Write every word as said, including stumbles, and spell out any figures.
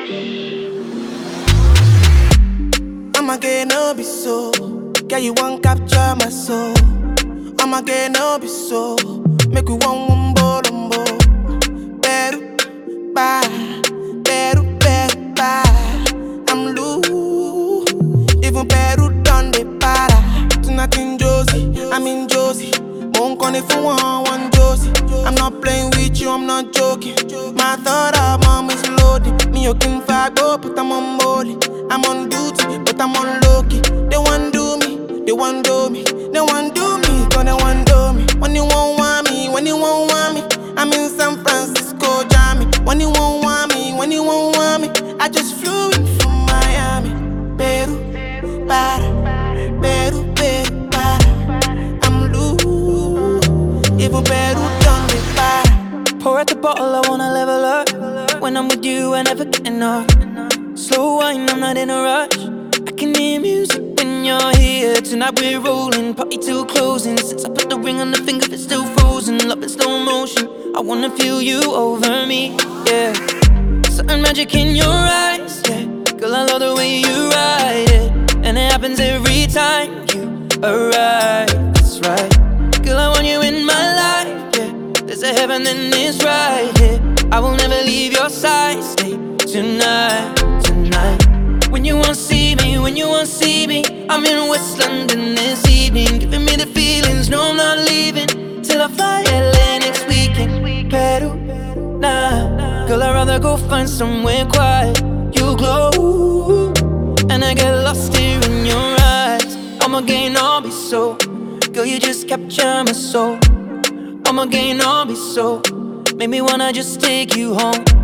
I'ma get no be so. Girl, you won't capture my soul. I'ma get no be so. Make we one one bolombo. Better, bye. Better, better, bye. I'm loose. Even Peru done the para. Tonight in Josie, I'm in Josie. Won't call if you want one Josie. I'm not playing with you, I'm not joking. My thought of mom is loaded. Me, you can fight, but I'm on molly. I'm on duty, but I'm on low-key. They want do me, they want do me. They want do me, gonna want do me. When you won't want me, when you won't want me, I'm in San Francisco, Jammy. When you won't want me, when you won't want me, I just flew in from Miami. Peru, para, Peru, Peru, para. I'm loose, even Peru done me para. Pour out the bottle, I wanna level up. When I'm with you, I never get enough. Slow wine, I'm not in a rush. I can hear music when you're here. Tonight we're rolling, party till closing. Since I put the ring on the finger, it's still frozen. Love in slow motion, I wanna feel you over me, yeah. Certain magic in your eyes, yeah. Girl, I love the way you ride it. And it happens every time you arrive, that's right. Girl, I want you in my life, yeah. There's a heaven and it's right here, yeah. I will never leave your side, stay tonight. When you won't see me, when you won't see me, I'm in West London this evening, giving me the feelings, no I'm not leaving till I fly L A next weekend. Peru, nah, girl I'd rather go find somewhere quiet. You glow, and I get lost here in your eyes. I'ma gain all be so, girl you just capture my soul. I'ma gain all be so, make me wanna just take you home.